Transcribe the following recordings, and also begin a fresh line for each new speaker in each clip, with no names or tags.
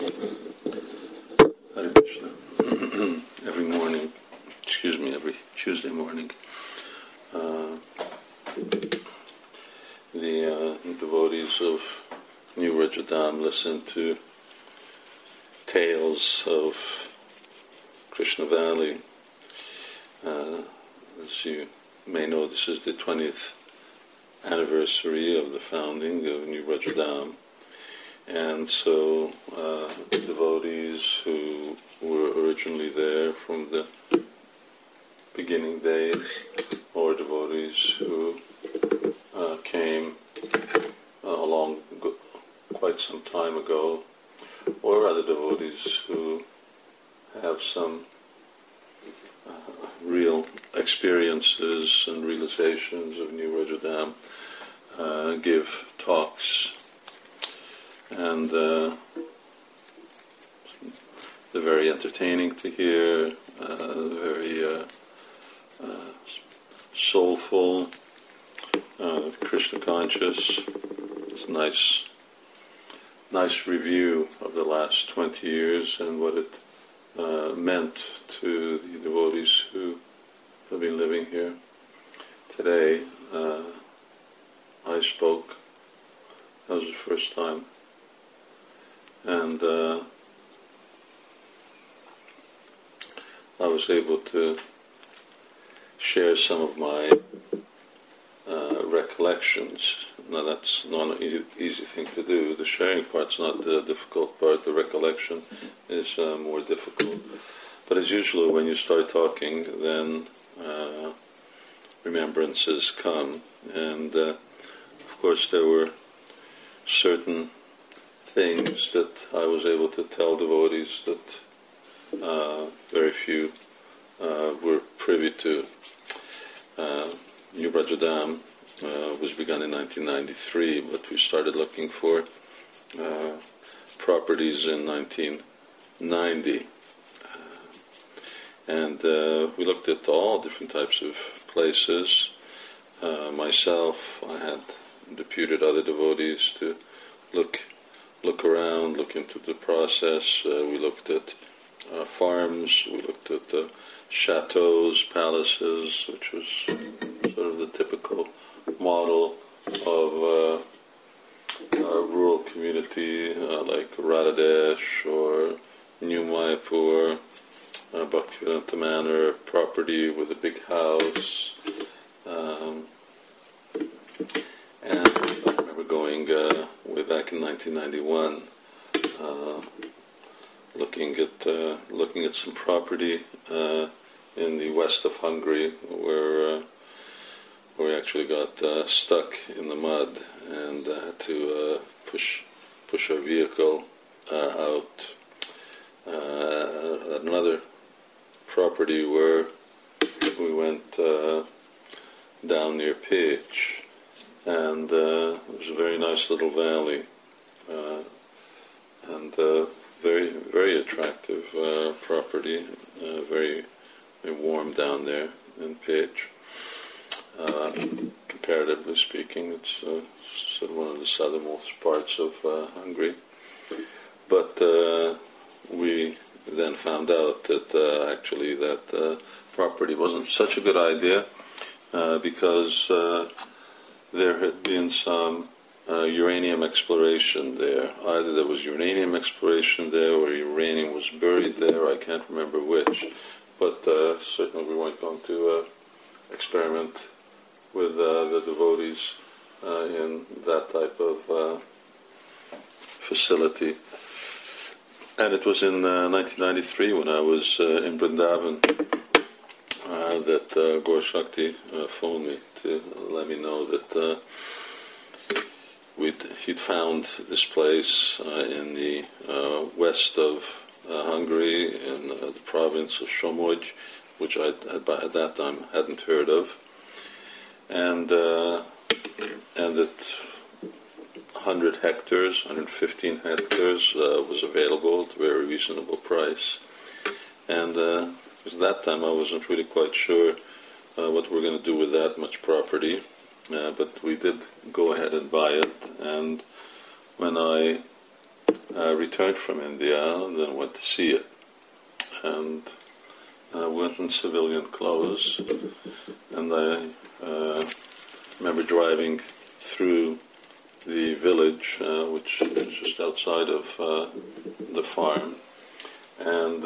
Hare Krishna. Every morning, every Tuesday morning, the devotees of New Rajadam listen to tales of Krishna Valley. As you may know, this is the 20th anniversary of the founding of New Rajadam. And so devotees who were originally there from the beginning days, or devotees who came along quite some time ago, or other devotees who have some real experiences and realizations of New Rajadam, give talks. And they're very entertaining to hear, very soulful, Krishna conscious. It's a nice review of the last 20 years and what it meant to the devotees who have been living here. Today, I spoke. That was the first time. And I was able to share some of my recollections. Now that's not an easy thing to do. The sharing part's not the difficult part. The recollection is more difficult. But as usual, when you start talking, then remembrances come. And of course there were certain things that I was able to tell devotees that very few were privy to. New Rajadam was begun in 1993, but we started looking for properties in 1990. And we looked at all different types of places. Myself, I had deputed other devotees to look around, look into the process. We looked at farms, we looked at chateaus, palaces, which was sort of the typical model of a rural community like Radhadesh or New Mayapur, Bhaktivedanta Manor, property with a big house. And I remember going way back in 1991, looking at some property in the west of Hungary, where we actually got stuck in the mud and had to push our vehicle out. Another property where we went down near Pécs, and it was a very nice little valley, and very, very attractive property, very, very warm down there in Pécs. Comparatively speaking, it's sort of one of the southernmost parts of Hungary. But we then found out that actually that property wasn't such a good idea because there had been some uranium exploration there. Either there was uranium exploration there or uranium was buried there, I can't remember which. But certainly we weren't going to experiment with the devotees in that type of facility. And it was in 1993 when I was in Vrindavan that Gaur Shakti phoned me to let me know that he'd found this place in the west of Hungary, in the province of Somogy, which I at that time hadn't heard of, and that 100 hectares, 115 hectares was available at a very reasonable price. And at that time I wasn't really quite sure what we're going to do with that much property, but we did go ahead and buy it. And when I returned from India and then went to see it. And went in civilian clothes, and I remember driving through the village, which is just outside of the farm, and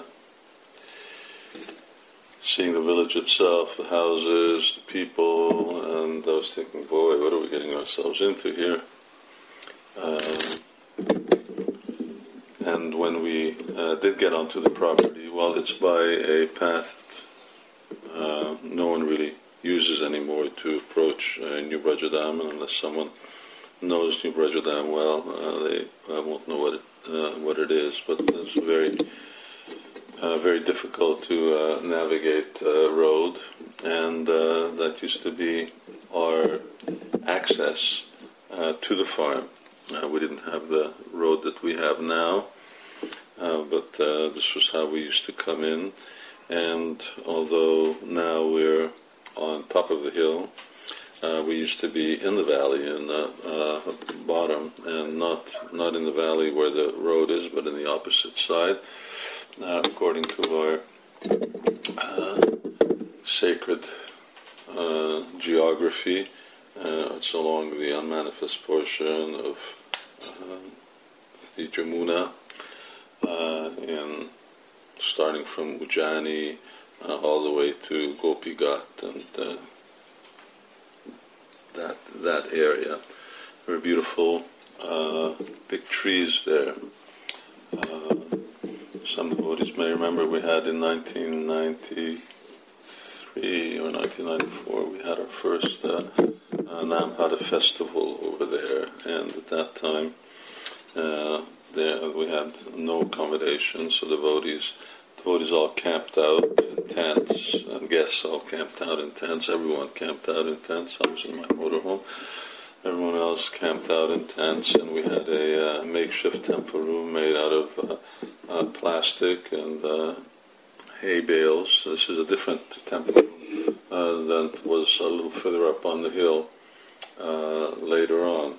seeing the village itself, the houses, the people, and I was thinking, boy, what are we getting ourselves into here? And when we did get onto the property, well, it's by a path no one really uses anymore to approach New Brajadam, unless someone knows New Brajadam well, they won't know what it is. But it's very difficult to navigate road, and that used to be our access to the farm. We didn't have the road that we have now, but this was how we used to come in. And although now we're on top of the hill, we used to be in the valley, in the bottom, and not in the valley where the road is, but in the opposite side, according to our sacred geography. It's along the unmanifest portion of the Jamuna, starting from Ujjaini all the way to Gopi Ghat and that area. There are beautiful big trees there. Some devotees may remember we had in 1993 or 1994, we had our first Namhara festival over there, and at that time there we had no accommodation, so devotees all camped out in tents, and guests all camped out in tents. Everyone camped out in tents. I was in my motorhome. Everyone else camped out in tents, and we had a makeshift temple room made out of plastic and hay bales. This is a different temple room that was a little further up on the hill later on.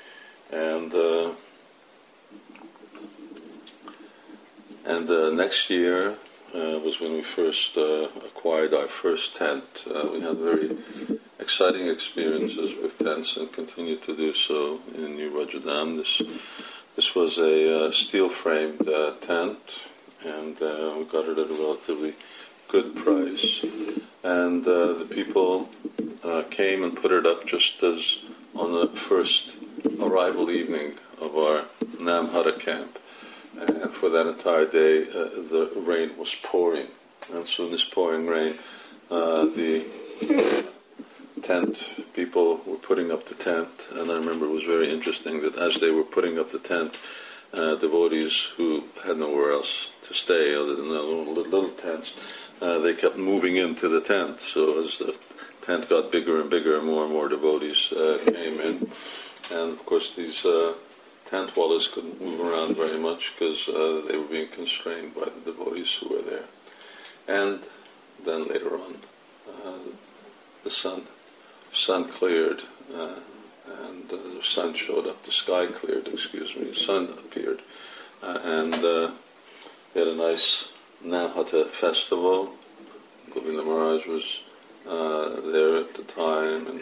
And next year was when we first acquired our first tent. We had very exciting experiences with tents and continue to do so in New Brajadam. This was a steel-framed tent, and we got it at a relatively good price. And the people came and put it up just as on the first arrival evening of our Namhara camp. And for that entire day, the rain was pouring. And so in this pouring rain, the tent people were putting up the tent. And I remember it was very interesting that as they were putting up the tent, devotees who had nowhere else to stay other than their little tents, they kept moving into the tent. So as the tent got bigger and bigger, more and more devotees came in. And of course these tent dwellers couldn't move around very much because they were being constrained by the devotees who were there. And then later on, the sun cleared, and the sun showed up. The sky cleared, the sun appeared, and we had a nice Namhara festival. Govinda Maharaj was there at the time, and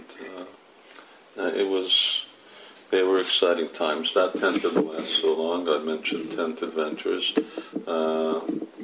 they were exciting times. That tent didn't last so long. I mentioned tent adventures. I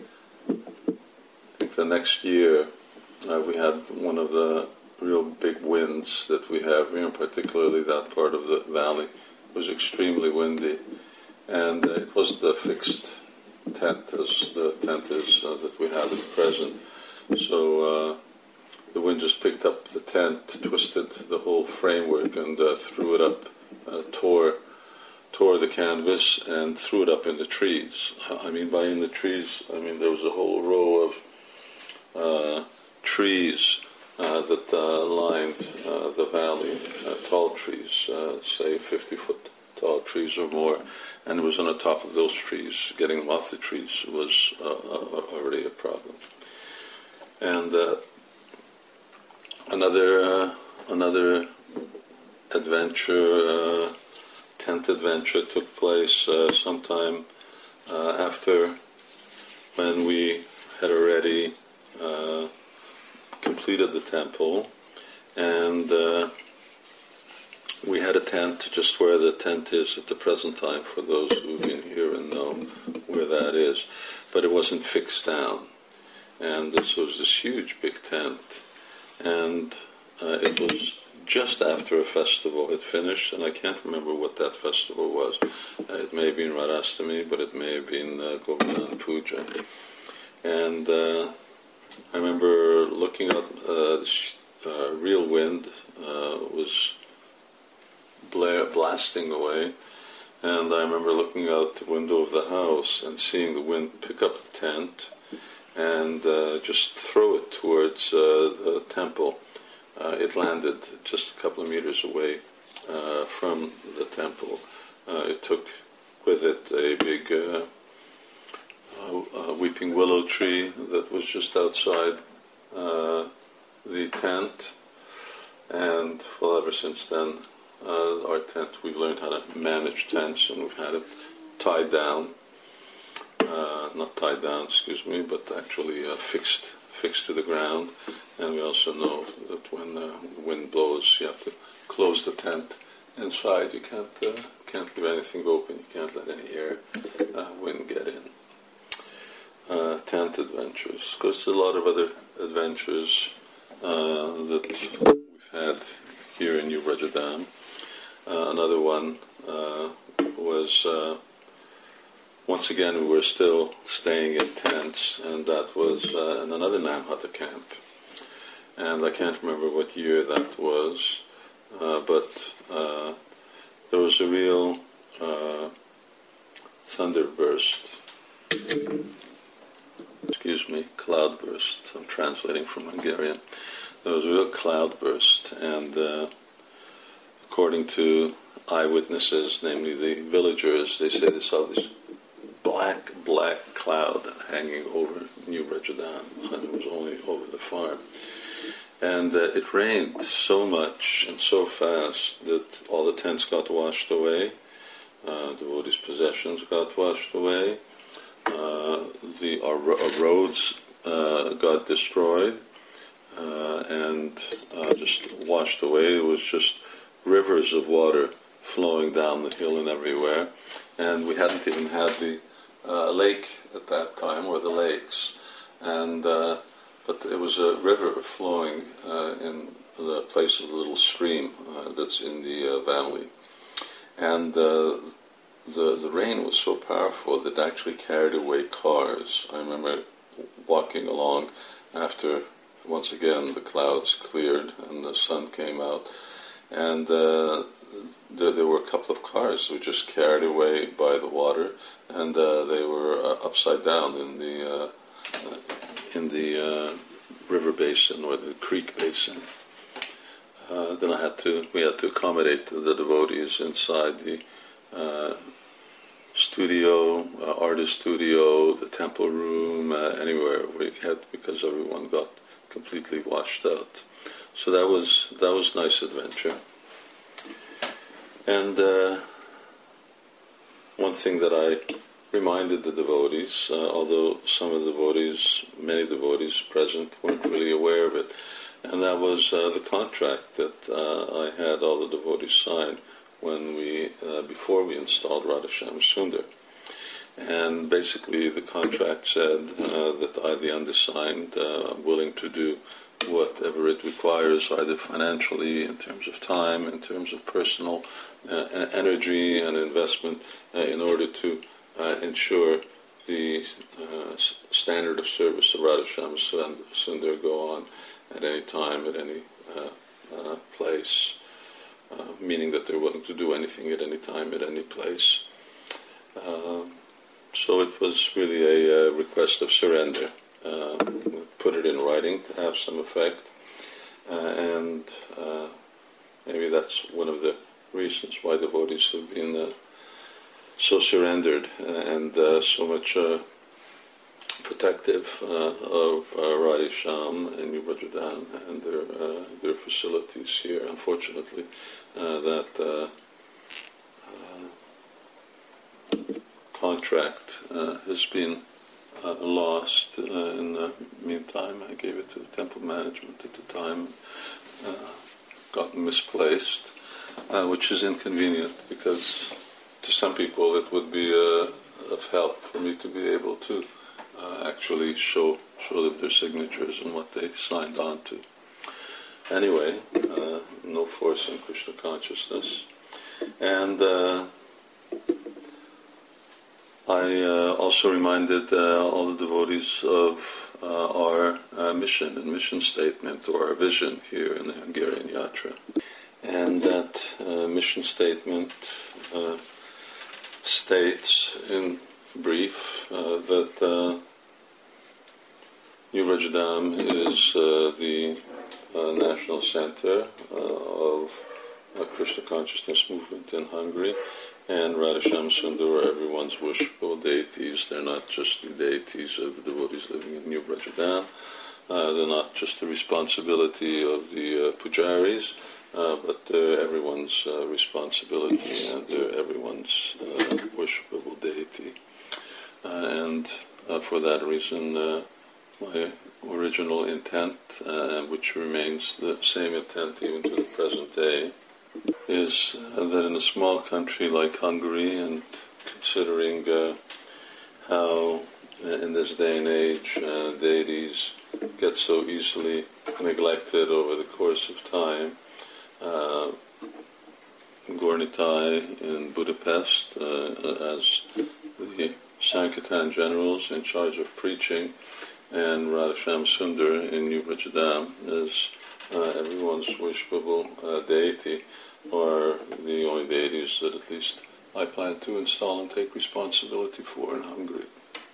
think the next year we had one of the real big winds that we have here, particularly that part of the valley. It was extremely windy, and it wasn't a fixed tent as the tent is that we have at present. So the wind just picked up the tent, twisted the whole framework, and threw it up. Tore the canvas and threw it up in the trees. I mean, by in the trees, I mean there was a whole row of trees that lined the valley, tall trees, say 50-foot tall trees or more, and it was on the top of those trees. Getting them off the trees was already a problem. And another adventure tent adventure took place sometime after when we had already completed the temple, and we had a tent just where the tent is at the present time, for those who've been here and know where that is, but it wasn't fixed down. And this was this huge big tent, and it was just after a festival had finished, and I can't remember what that festival was. It may have been Radhastami, but it may have been Govardhana Puja. And I remember looking up, this real wind was blasting away, and I remember looking out the window of the house and seeing the wind pick up the tent and just throw it towards the temple. It landed just a couple of meters away from the temple. It took with it a big weeping willow tree that was just outside the tent, and well, ever since then, our tent, we've learned how to manage tents, and we've had it tied down, not tied down, but actually fixed to the ground. And we also know that when the wind blows, you have to close the tent inside. You can't leave anything open. You can't let any air, wind get in. Tent adventures. Of course, there's a lot of other adventures that we've had here in New Brajadam. Another one was, once again, we were still staying in tents, and that was in another Namhata camp. And I can't remember what year that was, but there was a real thunderburst. Cloudburst. I'm translating from Hungarian. There was a real cloudburst, and according to eyewitnesses, namely the villagers, they say they saw this black cloud hanging over New Brajadam, and it was only over the farm. And it rained so much and so fast that all the tents got washed away, devotees' possessions got washed away, our roads got destroyed and just washed away. It was just rivers of water flowing down the hill and everywhere, and we hadn't even had the lake at that time, or the lakes, and but it was a river flowing in the place of the little stream that's in the valley, and the rain was so powerful that it actually carried away cars. I remember walking along after, once again, the clouds cleared and the sun came out, and there were a couple of cars that were just carried away by the water, and they were upside down in the river basin, or the creek basin. Then we had to accommodate the devotees inside the studio, artist studio, the temple room, anywhere we had, because everyone got completely washed out. So that was nice adventure. And one thing that I reminded the devotees, although some of the devotees, many devotees present, weren't really aware of it, and that was the contract that I had all the devotees sign when before we installed Radhashyam Sundar. And basically the contract said that I, the undersigned, am willing to do whatever it requires, either financially, in terms of time, in terms of personal energy and investment, in order to ensure the standard of service of Radhashyam Sundar go on at any time, at any place, meaning that they're willing to do anything at any time, at any place. So it was really a request of surrender. Put it in writing to have some effect, and maybe that's one of the reasons why devotees have been so surrendered and so much protective of Radhashyam and New Brajadam and their facilities here. Unfortunately, that contract has been lost in the meantime. I gave it to the temple management at the time, got misplaced, which is inconvenient because to some people it would be of help for me to be able to actually show them their signatures and what they signed on to. Anyway, no force in Krishna consciousness. And I also reminded all the devotees of our mission and mission statement, or our vision here in the Hungarian Yatra. And that mission statement states in brief that New Vrajadam is the national center of Krishna consciousness movement in Hungary, and Radhasham Sundar are everyone's worshipful deities. They're not just the deities of the devotees living in New Vrajadam. They're not just the responsibility of the pujaris, but they're everyone's responsibility, and they're everyone's worshipable deity. And for that reason, my original intent, which remains the same intent even to the present day, is that in a small country like Hungary, and considering how in this day and age deities get so easily neglected over the course of time, Gornitai in Budapest, as the Sankirtan generals in charge of preaching, and Radhasham Sundar in New Vrajadam as everyone's worshipable deity, are the only deities that at least I plan to install and take responsibility for in Hungary.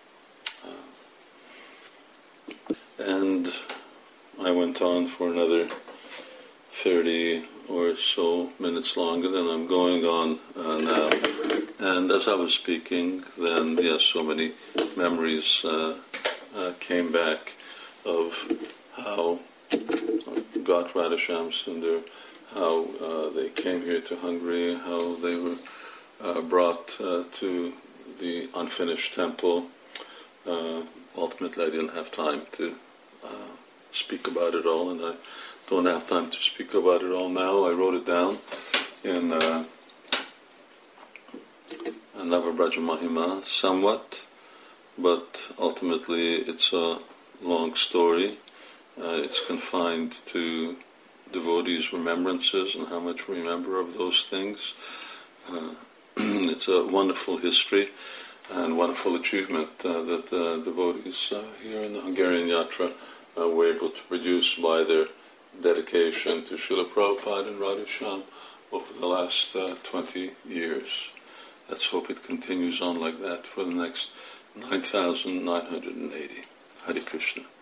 And I went on for another 30 or so minutes longer than I'm going on now. And as I was speaking, then, yes, so many memories came back of how got Radhasham Sundar, how they came here to Hungary, how they were brought to the unfinished temple. Ultimately, I didn't have time to speak about it all, and I don't have time to speak about it all now. I wrote it down in Navabraja Mahima somewhat, but ultimately it's a long story. It's confined to devotees' remembrances and how much we remember of those things. It's a wonderful history and wonderful achievement that devotees here in the Hungarian Yatra were able to produce by their dedication to Srila Prabhupada and Radhasham over the last 20 years. Let's hope it continues on like that for the next 9,980. Hare Krishna.